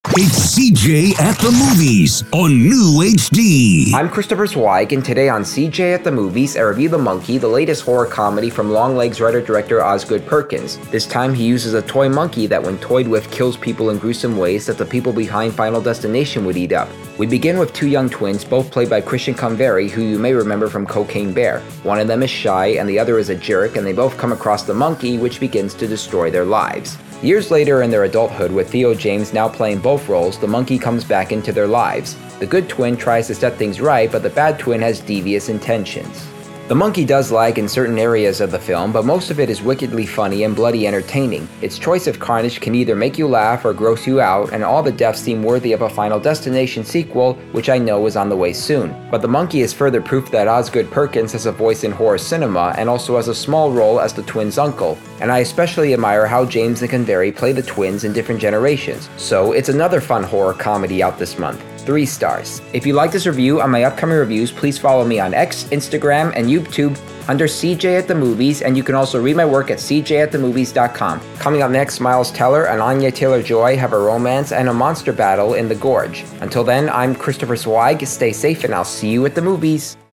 It's CJ at the Movies on New HD. I'm Christopher Zweig, and today on CJ at the Movies, I review The Monkey, the latest horror comedy from Longlegs writer-director Osgood Perkins. This time he uses a toy monkey that when toyed with kills people in gruesome ways that the people behind Final Destination would eat up. We begin with two young twins, both played by Christian Convery, who you may remember from Cocaine Bear. One of them is shy and the other is a jerk, and they both come across the monkey, which begins to destroy their lives. Years later in their adulthood, with Theo James now playing both roles, the monkey comes back into their lives. The good twin tries to set things right, but the bad twin has devious intentions. The Monkey does lag in certain areas of the film, but most of it is wickedly funny and bloody entertaining. Its choice of carnage can either make you laugh or gross you out, and all the deaths seem worthy of a Final Destination sequel, which I know is on the way soon. But The Monkey is further proof that Osgood Perkins has a voice in horror cinema and also has a small role as the twins' uncle. And I especially admire how James and Convery play the twins in different generations. So it's another fun horror comedy out this month. 3 stars. If you like this review and my upcoming reviews, please follow me on X, Instagram, and YouTube under CJ at the Movies, and you can also read my work at cjatthemovies.com. Coming up next, Miles Teller and Anya Taylor-Joy have a romance and a monster battle in the Gorge. Until then, I'm Christopher Zweig. Stay safe, and I'll see you at the movies.